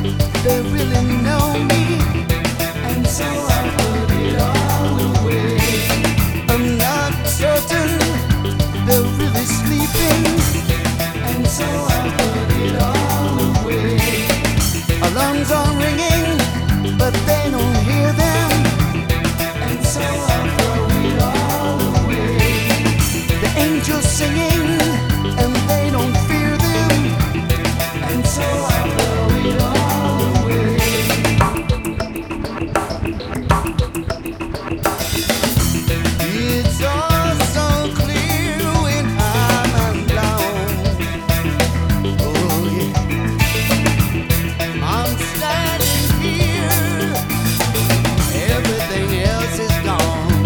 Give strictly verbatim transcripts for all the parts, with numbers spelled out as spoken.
they really know me, and so I put it all away. I'm not certain they're really sleeping, and so I put it all away. Alarms are ringing, but they don't hear them, and so I throw it all away. The angels singing, and they don't fear them, and so I throw it all away. It's all so clear when I'm alone. Oh yeah, I'm standing here, everything else is gone.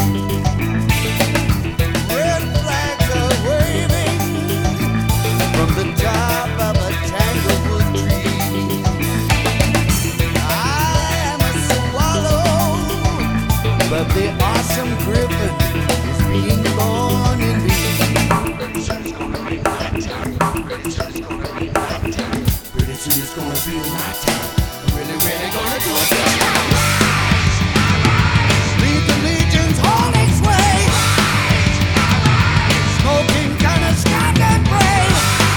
Red flags are waving from the top of a tanglewood tree. I am a swallow, but the awesome griffin is being born in me. Pretty soon it's gonna be my time. Pretty soon it's gonna be my time. Pretty soon it's gonna be my time. I'm really, really gonna do it this time. Lead the legions on its way. Smoking kind of Scotland brave.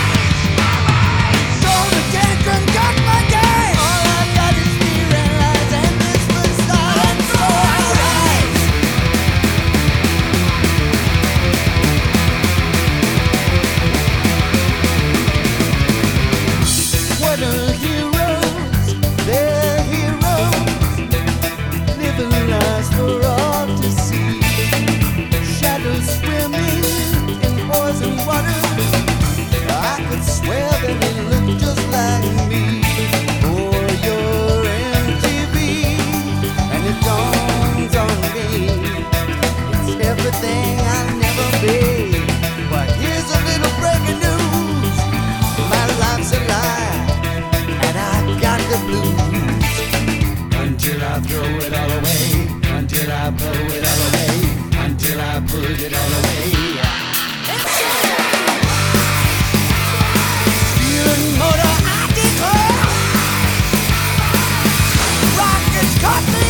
Throw the tantrum, got my day. All I got is fear and lies and this facade, and so I rise. What are heroes? They're heroes, living lives for all to see. Shadows swimming in poison waters. I could swear that they look just like me. For your M T V, and it dawns on me, it's everything I'll never be. But here's a little breaking news. My life's a lie, and I got the blues. Until I throw it all away, until I blow it all away, until I put it all away. Steering motor, I declare. Rockets caught me